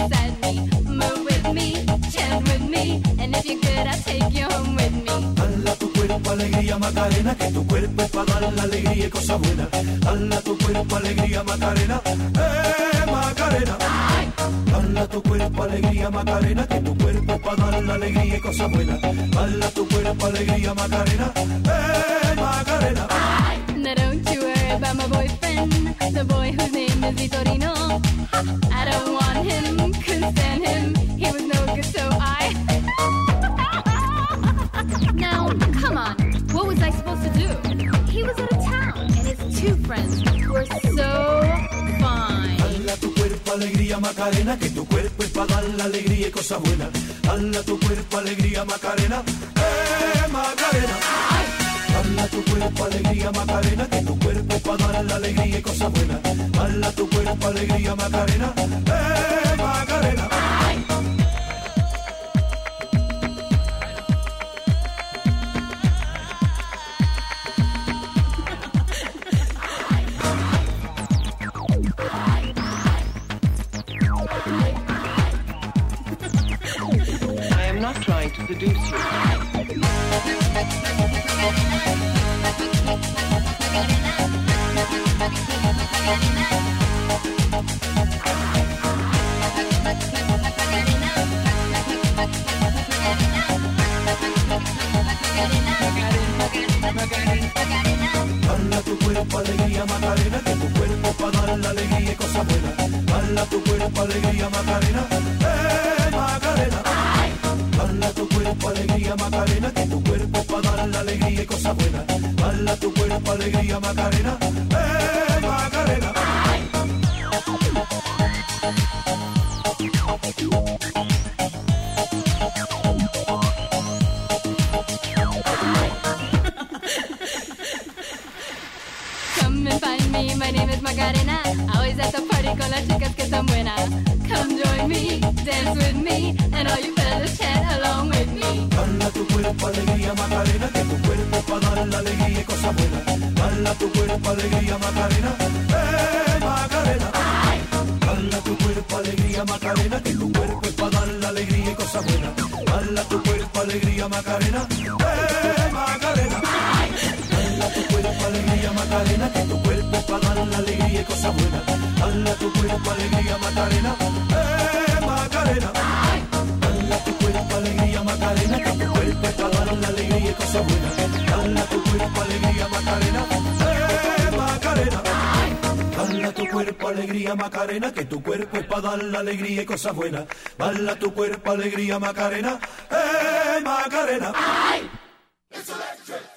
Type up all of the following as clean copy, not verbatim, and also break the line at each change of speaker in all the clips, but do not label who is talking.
beside me. Move with me, chant with me, and if you're good, I'll take you home with me.
Dala tu cuerpo alegría Macarena, que tu cuerpo es para dar la alegría y cosas buenas. Dala tu cuerpo alegría Macarena, Macarena. Dala tu cuerpo alegría Macarena, que tu cuerpo es para dar la alegría y cosas buenas. Dala tu cuerpo alegría Macarena, Macarena.
Now don't you worry about my boyfriend, the boy whose name is Vitorino. I don't want him, couldn't stand him, he was no good, so I... Now, come on, what was I supposed to do? He was out of town, and his two friends were so fine.
Dala tu cuerpo alegría Macarena, que tu cuerpo es para dar la alegría y cosas buenas. Dala tu cuerpo alegría Macarena, Macarena. Dala tu cuerpo alegría Macarena, que tu cuerpo es para dar la alegría y cosas buenas. Dala tu cuerpo alegría Macarena, Macarena.
I am not trying to seduce you.
Dala tu cuerpo alegría Macarena, que tu cuerpo es para dar la alegría y cosas buenas. Dala tu cuerpo alegría Macarena, Macarena. Dala tu cuerpo alegría Macarena, que tu cuerpo es para dar la alegría y cosas buenas. Dala tu cuerpo alegría Macarena, Macarena.
Come and find me, my name is Macarena. Always at the party con las chicas que son buenas. Come join me, dance with me, and all you fellas chat along with me.
Dala tu cuerpo alegría Macarena, que tu cuerpo es para dar la alegría y cosas buenas. Dala tu cuerpo alegría Macarena, Macarena. Dala tu cuerpo alegría Macarena, que tu cuerpo es para dar la alegría y cosas buenas. Dala tu cuerpo alegría Macarena, Macarena. Dala tu cuerpo alegría Macarena, que tu cuerpo es para dar la alegría y cosas buenas. Dala tu cuerpo alegría Macarena, Macarena. Dala tu cuerpo alegría Macarena, que tu cuerpo es para dar la alegría y cosas buenas. Dala tu cuerpo alegría Macarena, Macarena. Dala tu cuerpo alegría Macarena, que tu cuerpo es para dar la alegría y cosas buenas. Dala tu cuerpo alegría Macarena, Macarena. It's electric.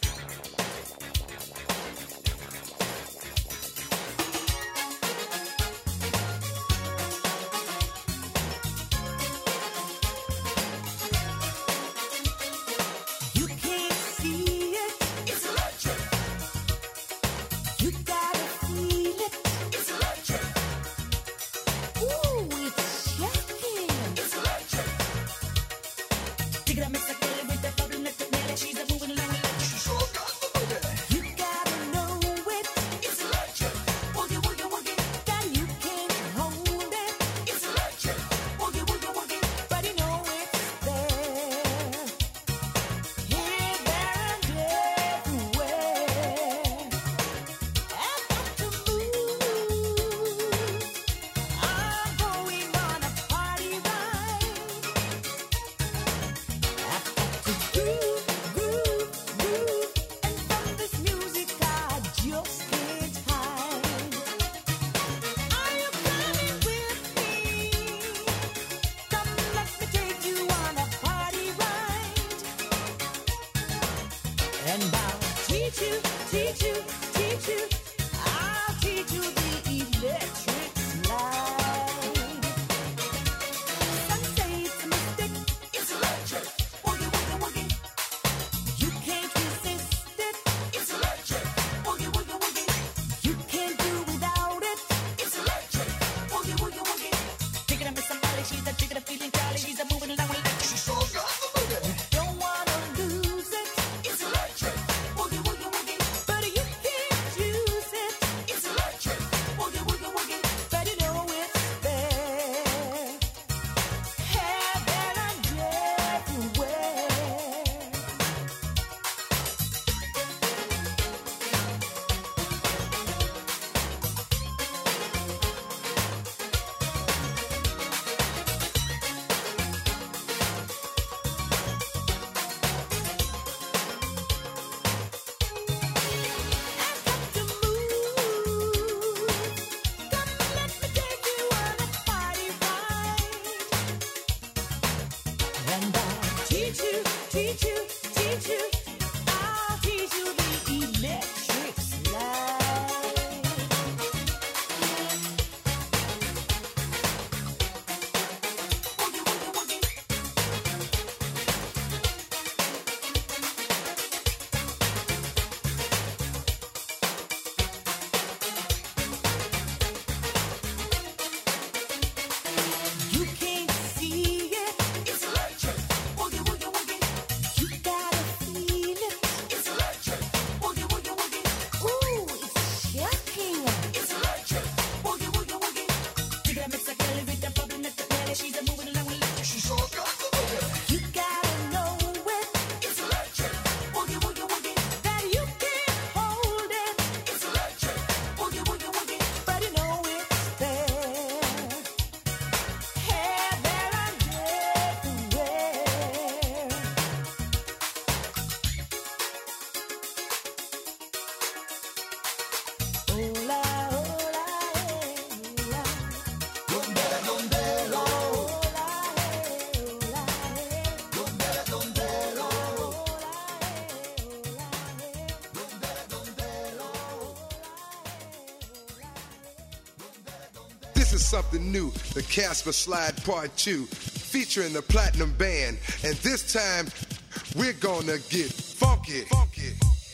This is something new, the Casper Slide Part 2, featuring the Platinum Band. And this time, we're gonna get funky. Funky.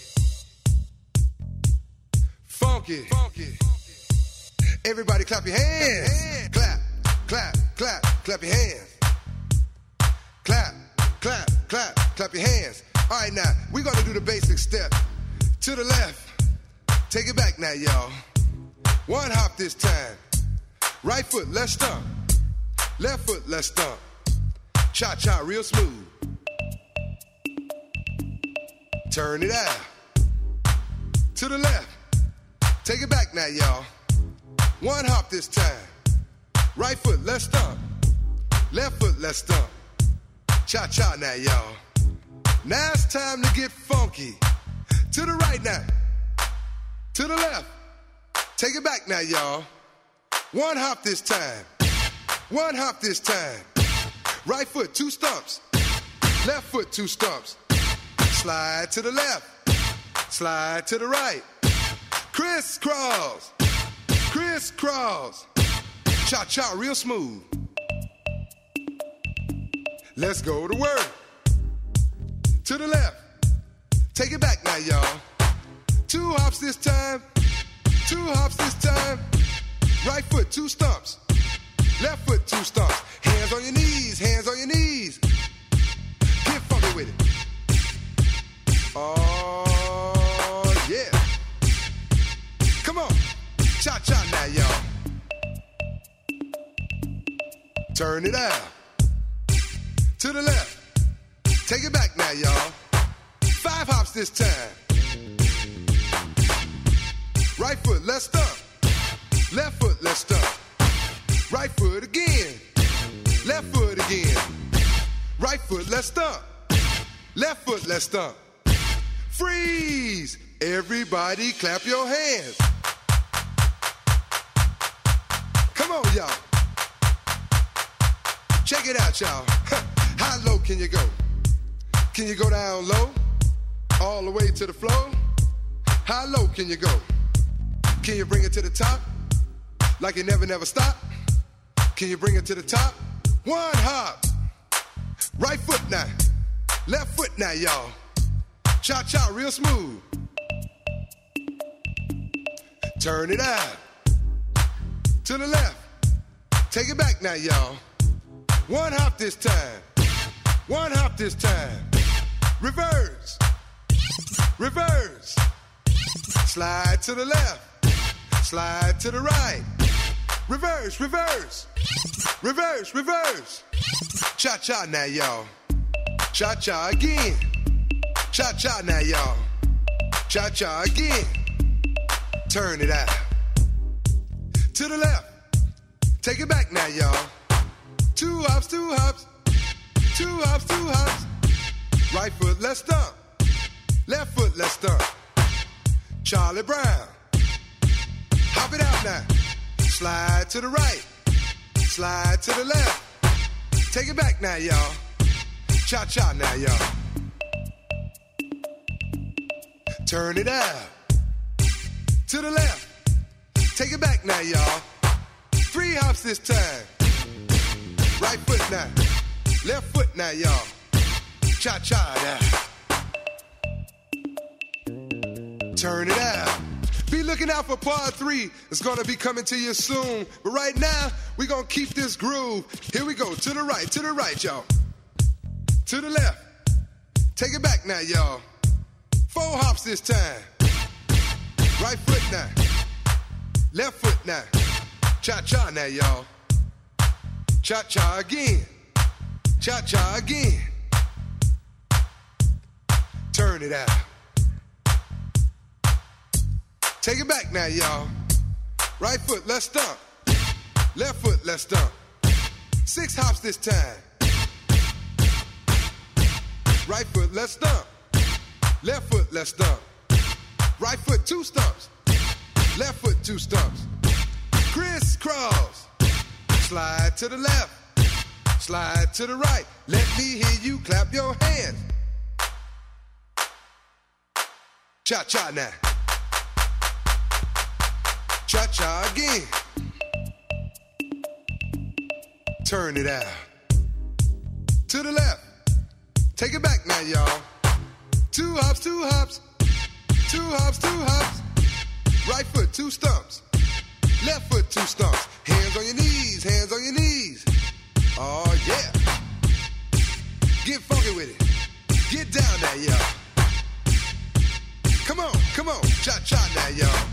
Funky. Funky. Everybody clap your hands. Clap, clap, clap, clap your hands. Clap, clap, clap, clap your hands. All right, now, we're gonna do the basic step. To the left. Take it back now, y'all. One hop this time. Right foot, let's stomp. Left foot, let's stomp. Cha-cha, real smooth. Turn it out. To the left. Take it back now, y'all. One hop this time. Right foot, let's stomp. Left foot, let's stomp. Cha-cha now, y'all. Now it's time to get funky. To the right now. To the left. Take it back now, y'all. One hop this time. One hop this time. Right foot, 2 stumps. Left foot, 2 stumps. Slide to the left. Slide to the right. Crisscross. Crisscross. Cha-cha, real smooth. Let's go to work. To the left. Take it back now, y'all. 2 hops this time. 2 hops this time. Right foot, 2 stumps. Left foot, 2 stumps. Hands on your knees, hands on your knees. Get funky with it. Oh, yeah. Come on. Cha-cha now, y'all. Turn it out. To the left. Take it back now, y'all. 5 hops this time. Right foot, let's stomp. Left foot, let's stomp. Right foot again. Left foot again. Right foot, let's stomp. Left foot, let's stomp. Freeze! Everybody clap your hands. Come on, y'all. Check it out, y'all. How low can you go? Can you go down low? All the way to the floor? How low can you go? Can you bring it to the top? Like you never, never stop? Can you bring it to the top? 1 hop. Right foot now. Left foot now, y'all. Cha-cha, real smooth. Turn it out. To the left. Take it back now, y'all. 1 hop this time. 1 hop this time. Reverse. Reverse. Slide to the left. Slide to the right. Reverse, reverse. Reverse, reverse. Cha-cha now, y'all. Cha-cha again. Cha-cha now, y'all. Cha-cha again. Turn it out. To the left. Take it back now, y'all. 2 hops, 2 hops. 2 hops, 2 hops. Right foot, let's stomp. Left foot, let's stomp. Charlie Brown. Hop it out now. Slide to the right. Slide to the left. Take it back now, y'all. Cha-cha now, y'all. Turn it out. To the left. Take it back now, y'all. 3 hops this time. Right foot now. Left foot now, y'all. Cha-cha now. Turn it out. Be looking out for part 3. It's gonna be coming to you soon. But right now, we're gonna keep this groove. Here we go. To the right, y'all. To the left. Take it back now, y'all. 4 hops this time. Right foot now. Left foot now. Cha-cha now, y'all. Cha-cha again. Cha-cha again. Turn it out. Take it back now, y'all. Right foot, let's stomp. Left foot, let's stomp. 6 hops this time. Right foot, let's stomp. Left foot, let's stomp. Right foot, 2 stumps. Left foot, 2 stumps. Crisscross. Slide to the left. Slide to the right. Let me hear you clap your hands. Cha-cha now. Cha-cha again. turn it out. To the left, take it back now, y'all. 2 hops, 2 hops, 2 hops, 2 hops. Right foot, 2 stumps. Left foot, 2 stumps. Hands on your knees, hands on your knees. Oh, yeah. Get funky with it. Get down now, y'all. Come on, cha-cha now, y'all.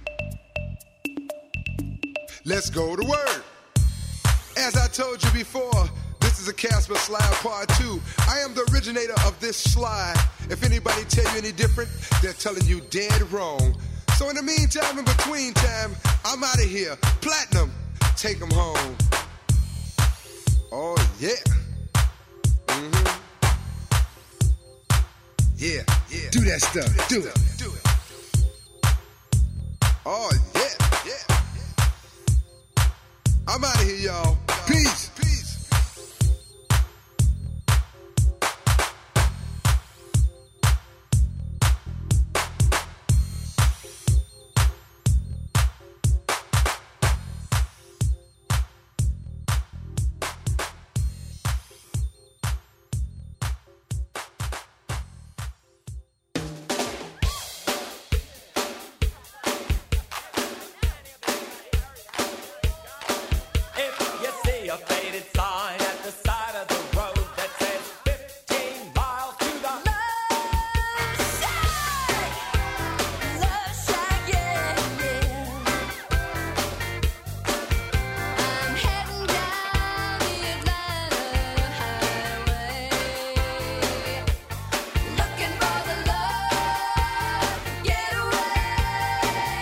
Let's go to work. As I told you before, this is a Casper Slide Part 2. I am the originator of this slide. If anybody tell you any different, they're telling you dead wrong. So in the meantime, in between time, I'm out of here. Platinum, take them home. Oh, yeah. Mm-hmm. Yeah. Do that stuff. Do it. Oh, yeah. I'm out of here, y'all. Peace.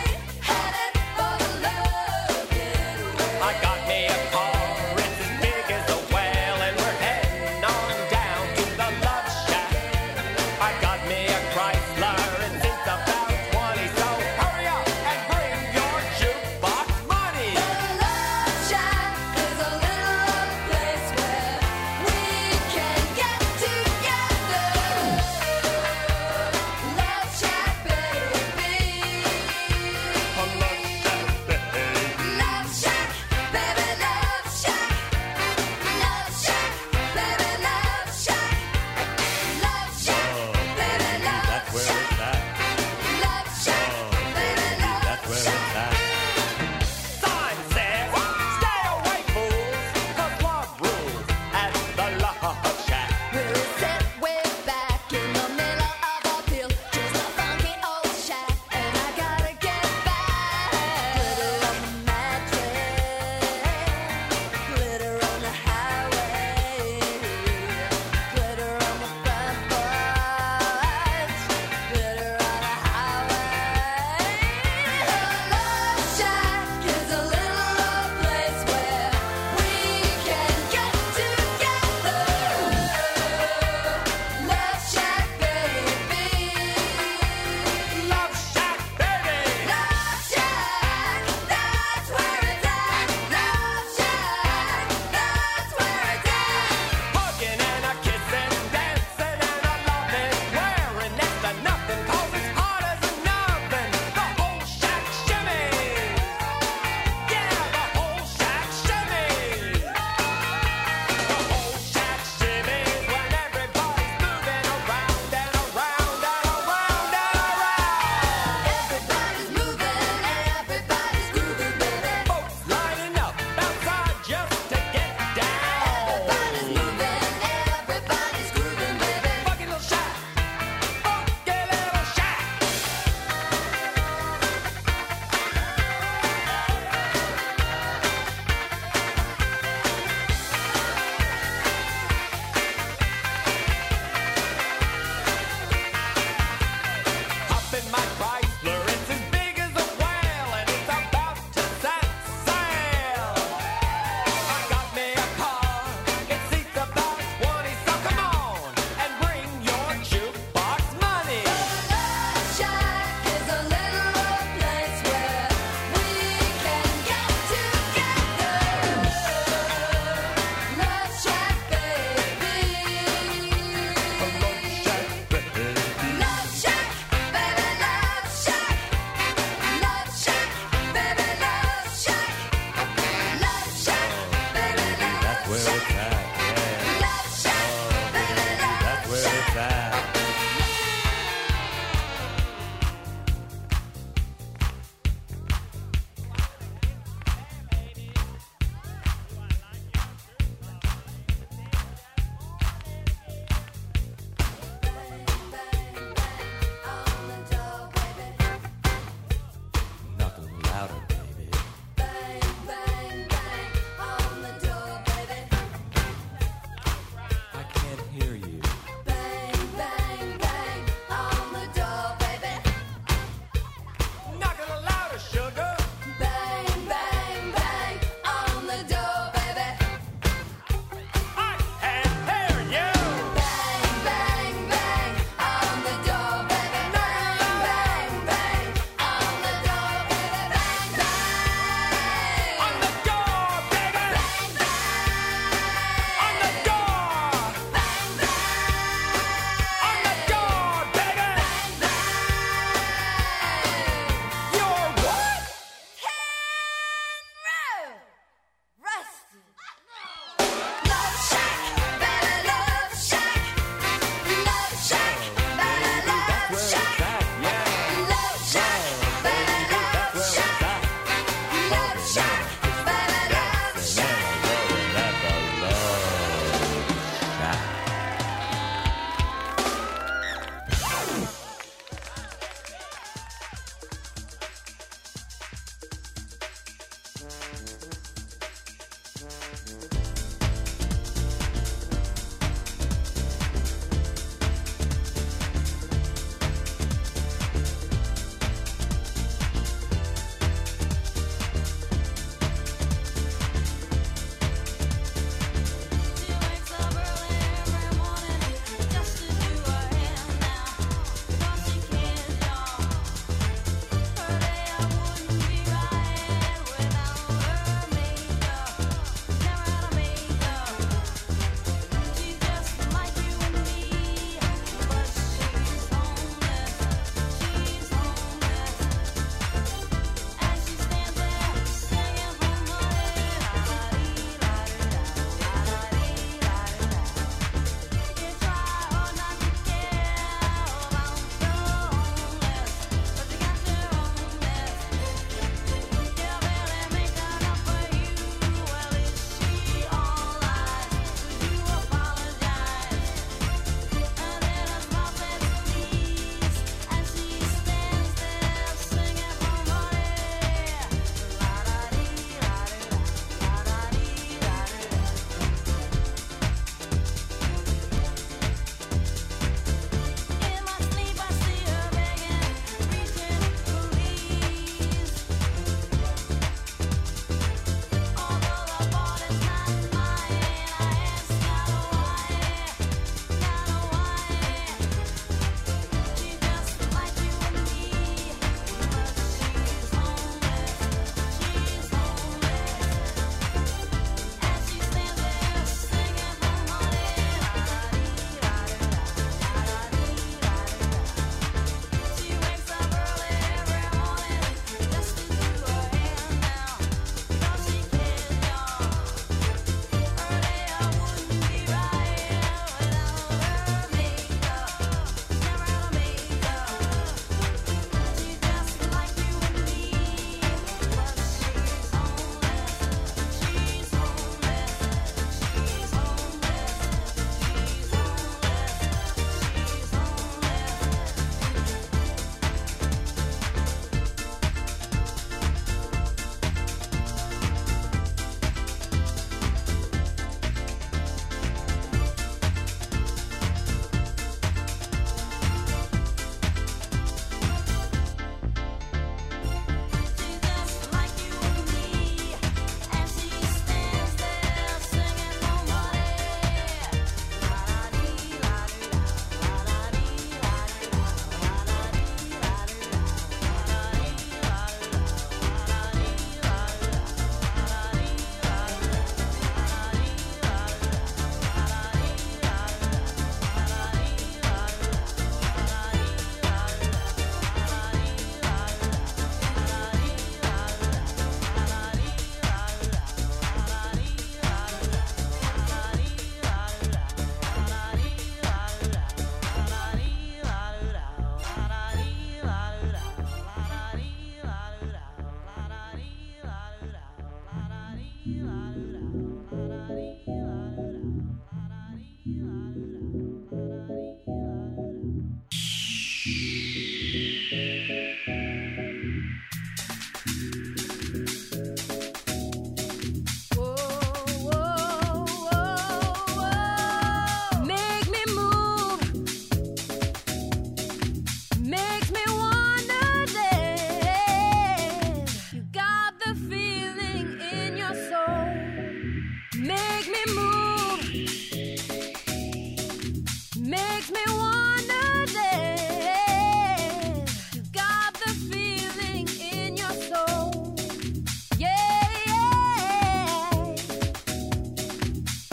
I got me a car, it's as big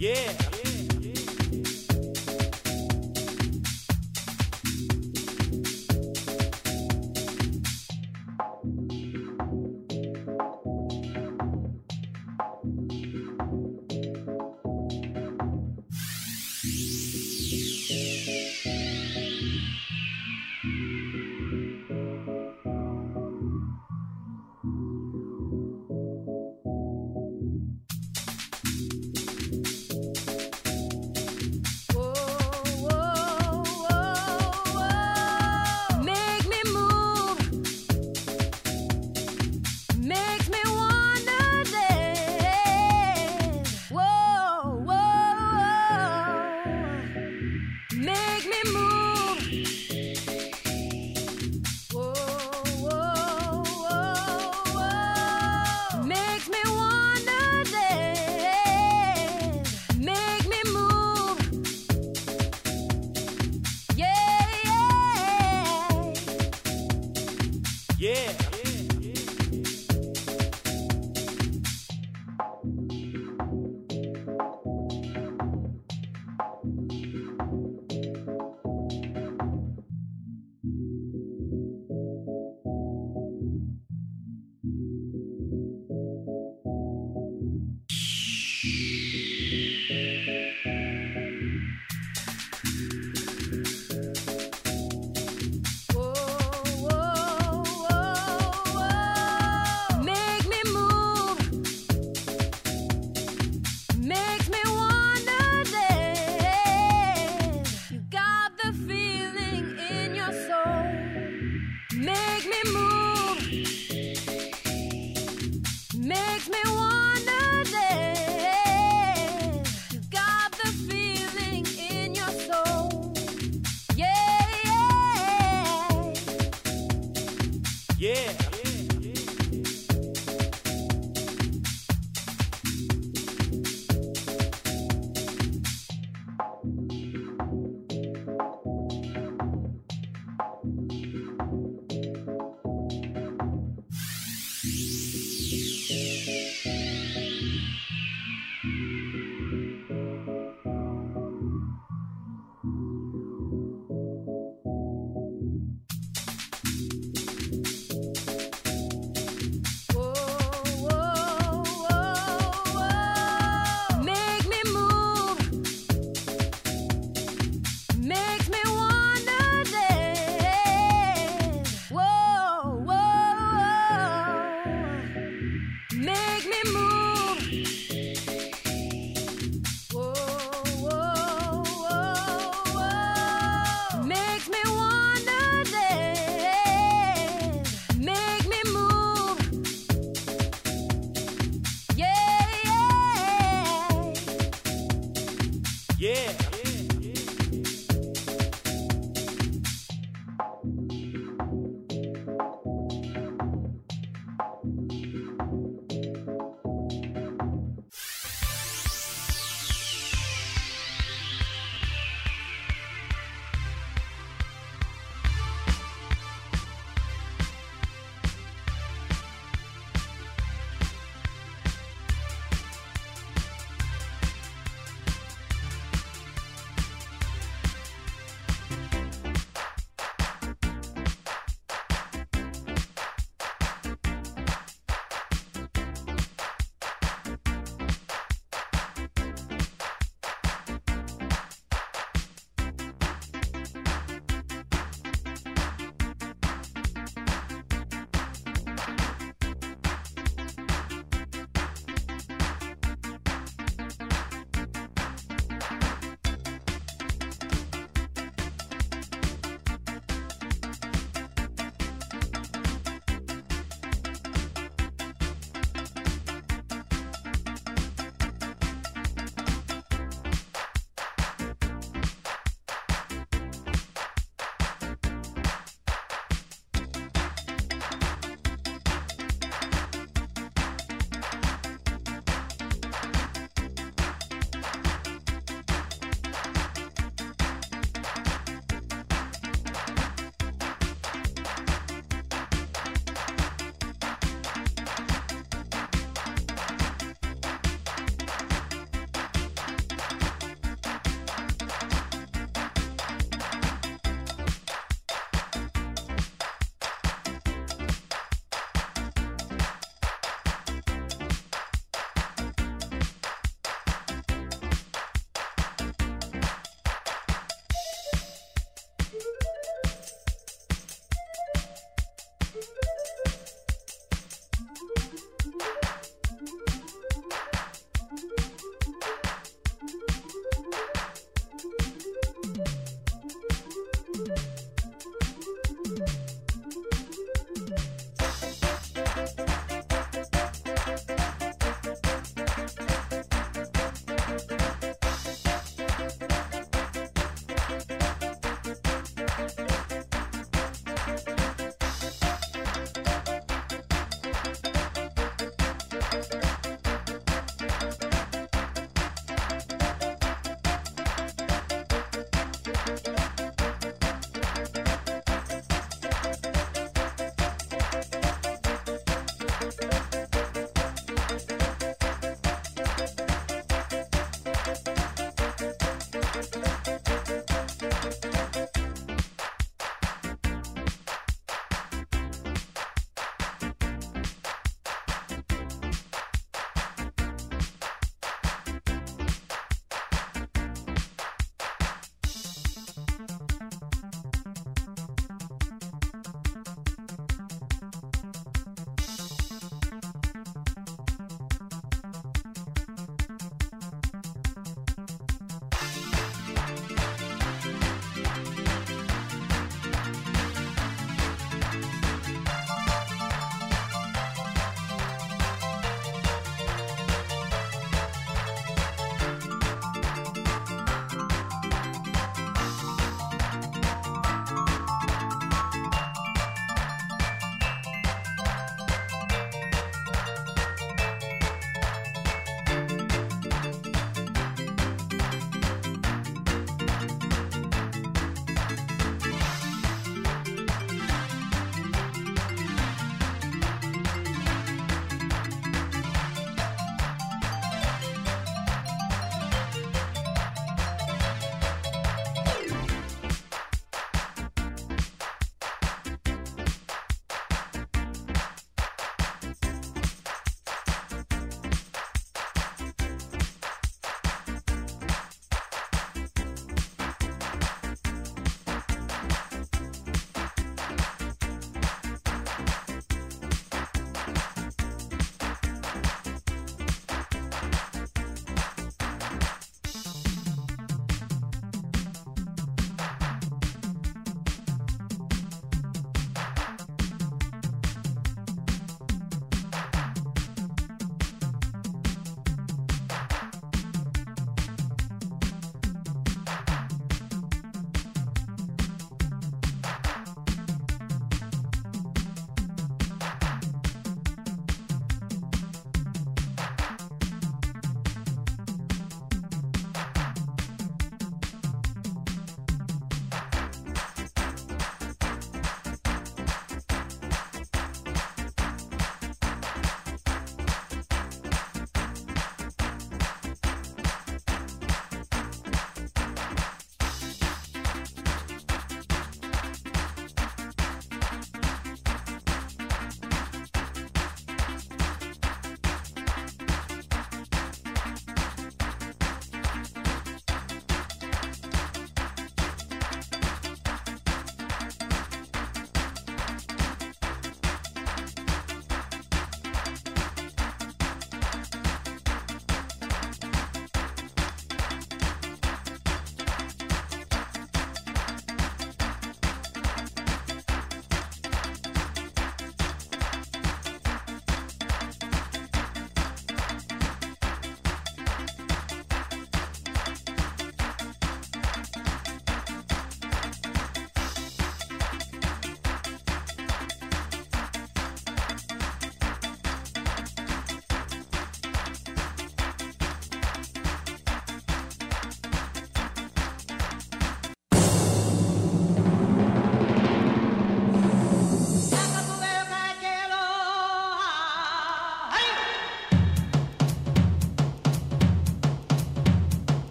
Yeah.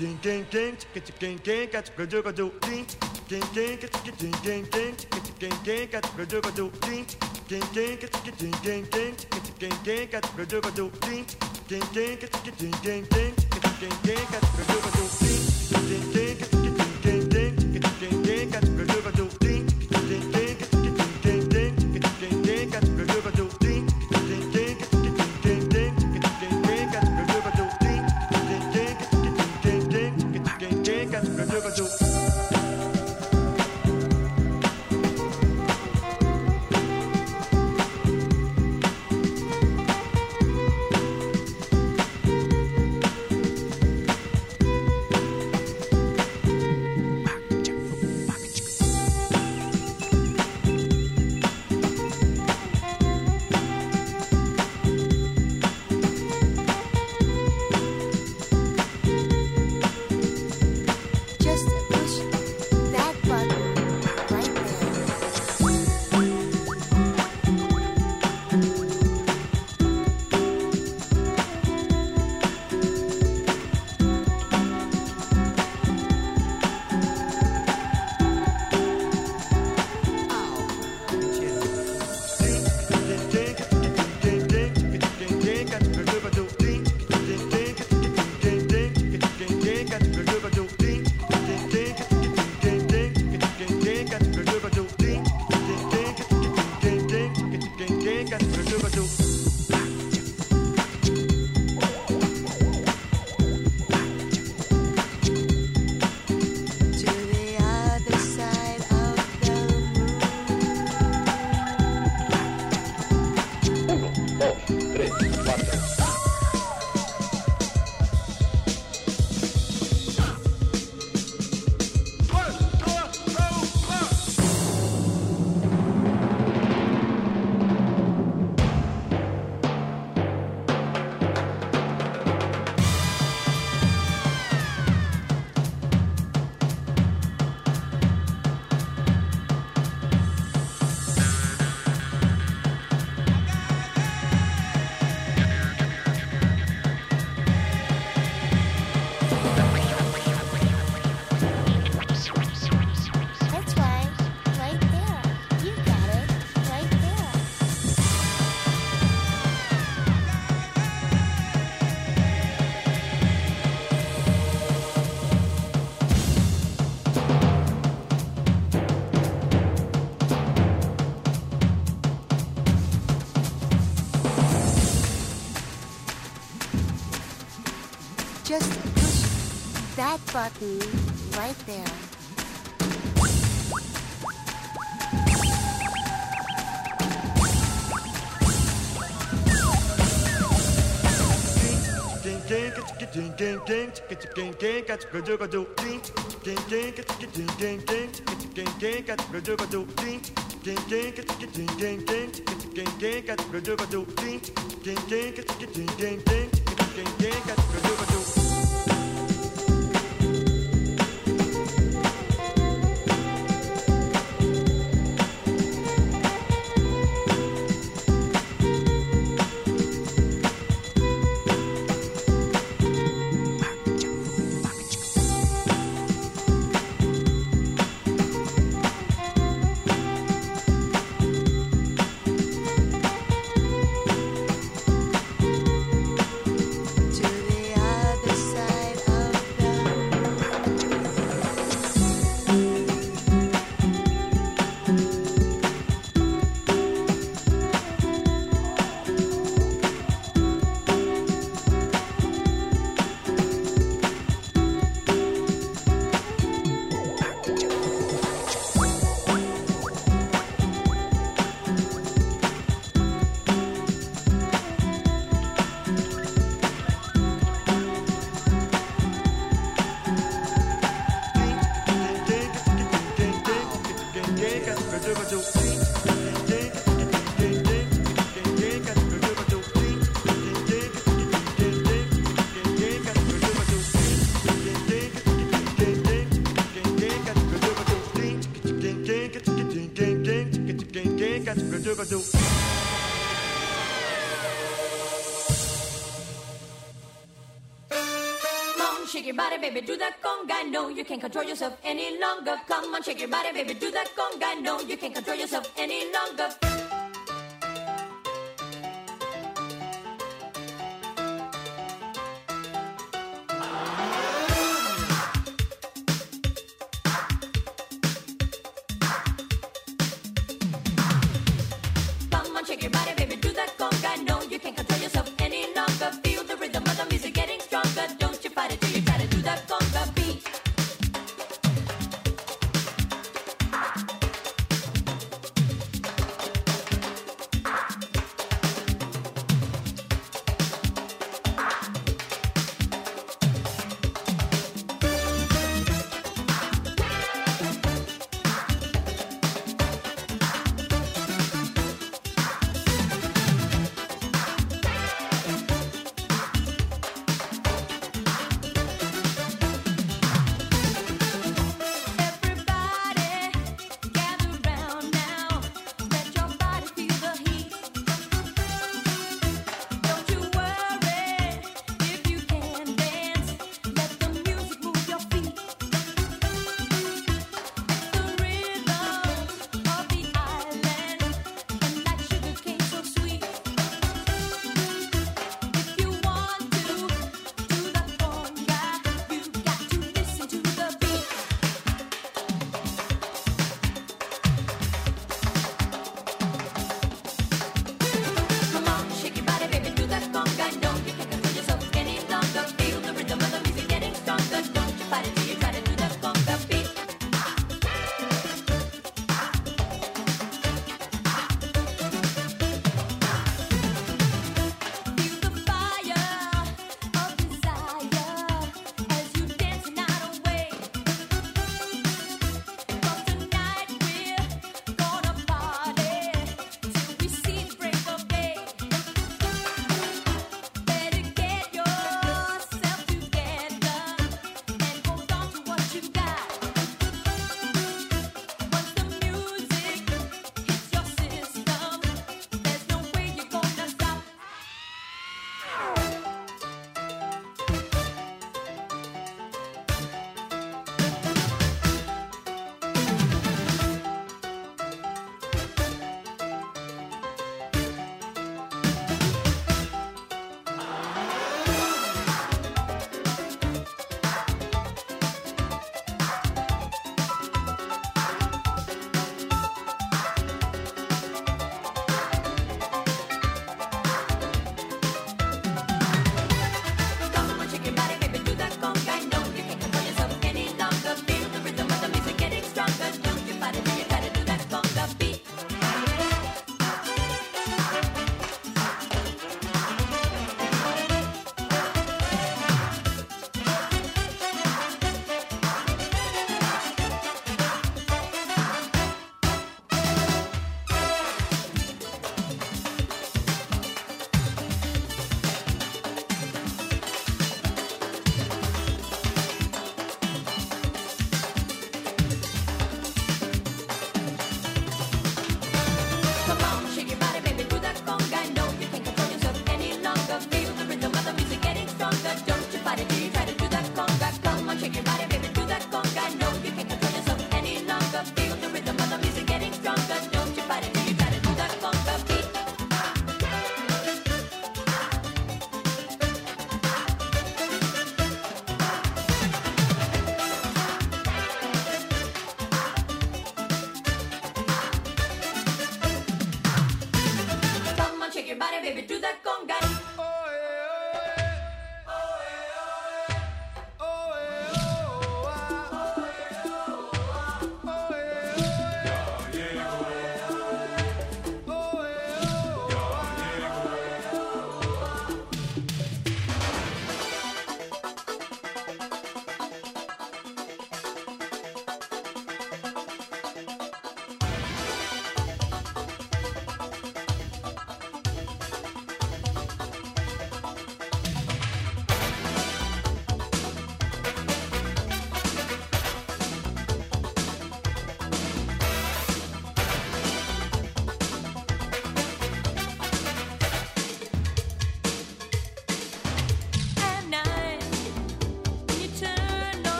Just push that button right there.
shake your body, baby, do that conga. No, you can't control yourself any longer. Come on, shake your body, baby, do that conga. No, you can't control yourself any longer. Come on, shake your body, baby, do that conga. No, you can't control yourself any longer. Feel the rhythm of the music getting stronger. Don't you fight it till you try to do that conga beat.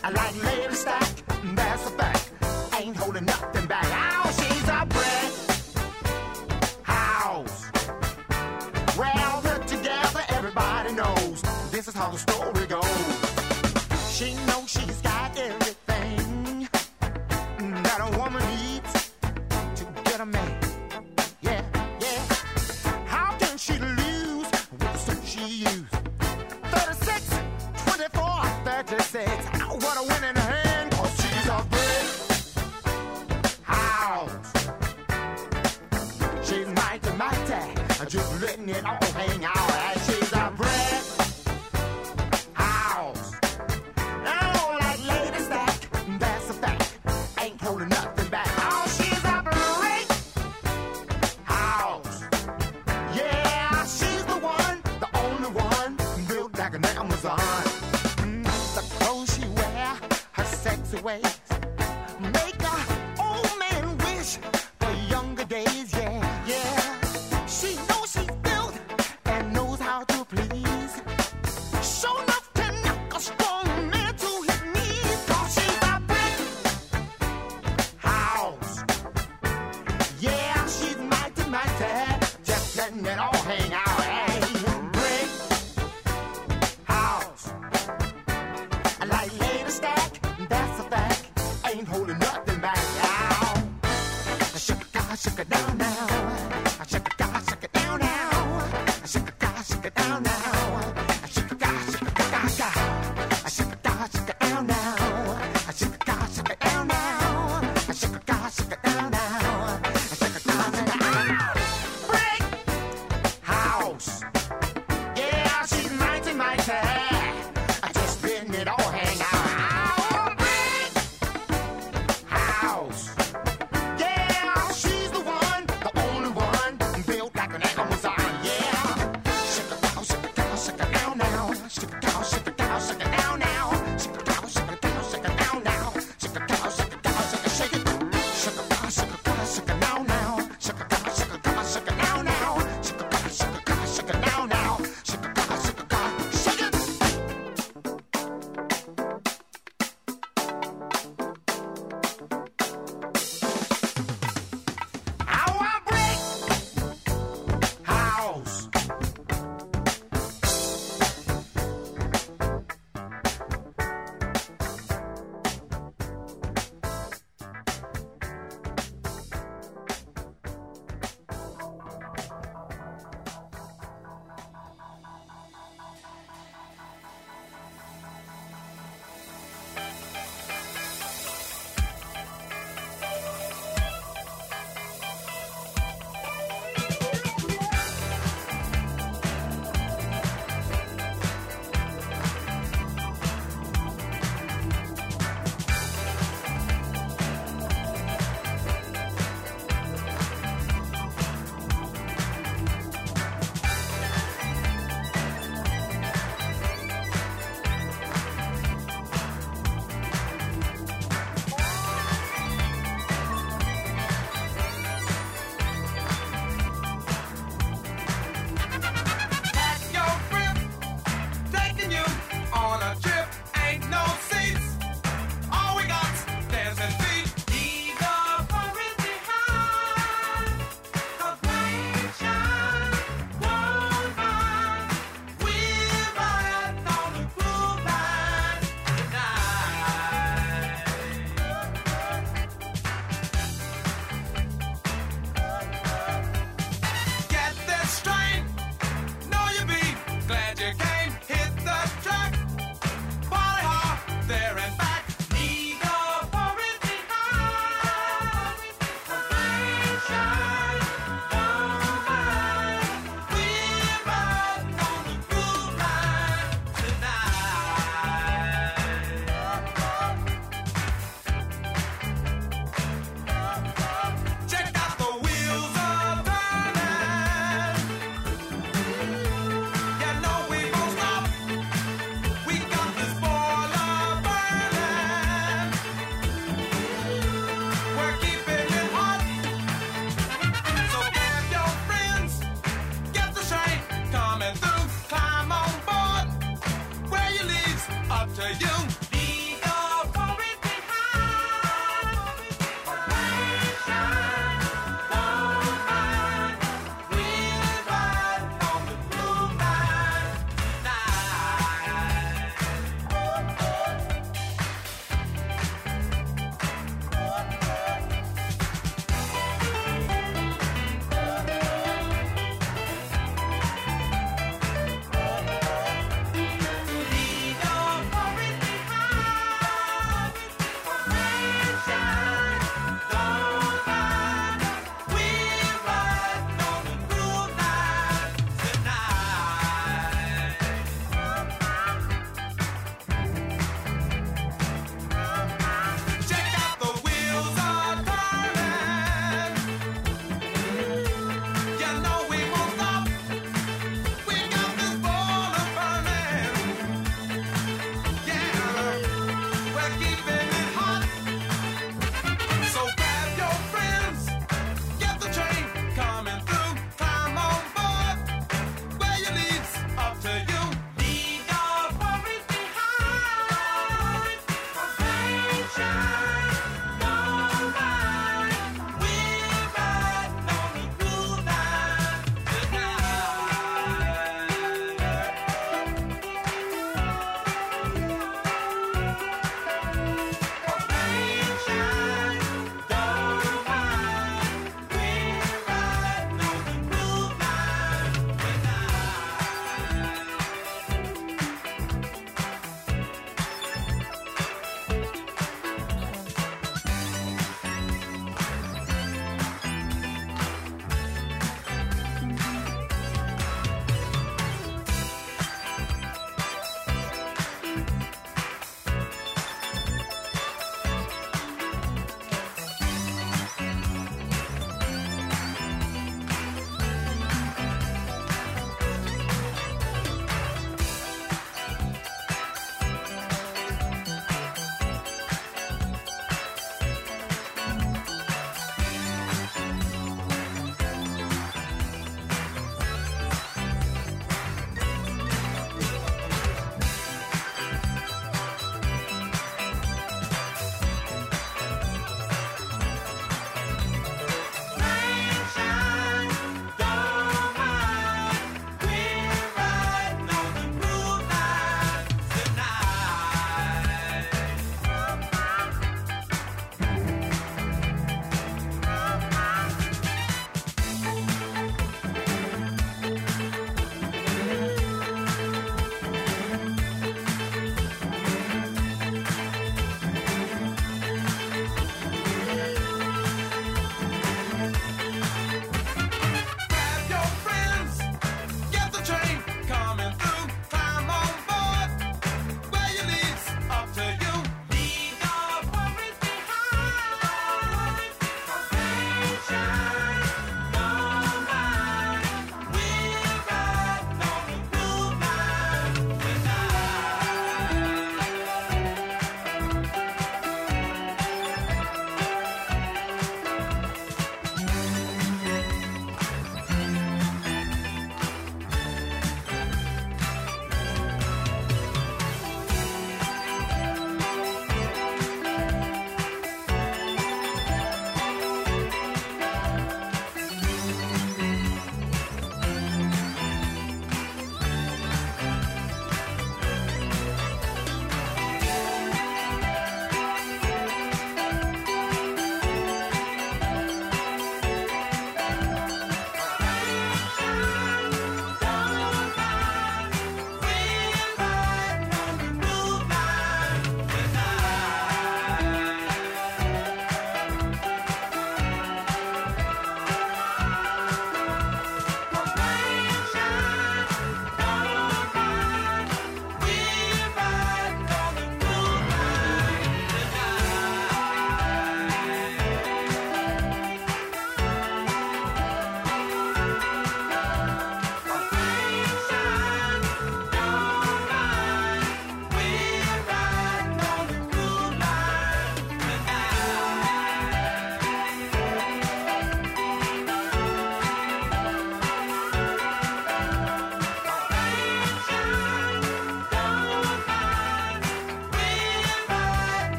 I like Lady Stack, that's a fact. Ain't holding nothing back. Oh, she's a brick house. Well put together, everybody knows this is how the story goes. She knows she's got everything that a woman needs to get a man. Yeah, yeah. How can she lose with the suit she used? 36, 24, 36. What a winning hand, 'cause she's a brick house. She's mighty, mighty, just letting it all hang out. And she's a brick house. Oh, like Lady Stack, that's a fact. Ain't holding nothing back. Oh, she's a brick house. Yeah, she's the one, the only one, built like an Amazon. The clothes she wear, her sexy ways, make a old man wish for younger days. Yeah, yeah. She knows she's built and knows how to please. Sure enough to knock a strong man to his knees. 'Cause she's a brick house. Yeah, she's mighty, mighty, just letting it all hang out. Hey, brick house. I like Lady Stack, that's a fact. Ain't holding nothing back. Ow. Shake it down,